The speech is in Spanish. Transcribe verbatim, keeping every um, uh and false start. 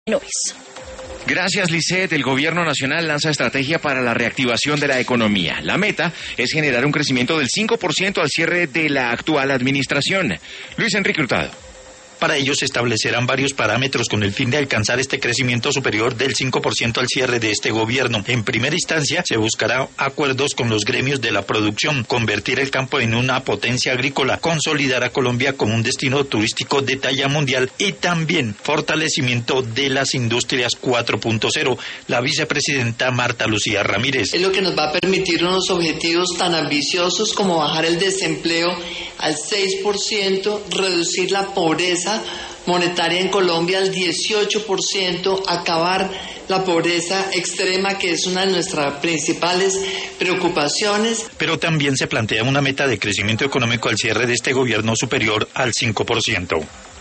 Nubes. Gracias, Lisset. El gobierno nacional lanza estrategia para la reactivación de la economía. La meta es generar un crecimiento del cinco por ciento al cierre de la actual administración. Luis Enrique Hurtado. Para ello se establecerán varios parámetros con el fin de alcanzar este crecimiento superior del cinco por ciento al cierre de este gobierno. En primera instancia, se buscará acuerdos con los gremios de la producción, convertir el campo en una potencia agrícola, consolidar a Colombia como un destino turístico de talla mundial y también fortalecimiento de las industrias cuatro punto cero. La vicepresidenta Marta Lucía Ramírez. Es lo que nos va a permitir unos objetivos tan ambiciosos como bajar el desempleo al seis por ciento, reducir la pobreza monetaria en Colombia al dieciocho por ciento, acabar la pobreza extrema, que es una de nuestras principales preocupaciones. Pero también se plantea una meta de crecimiento económico al cierre de este gobierno superior al cinco por ciento.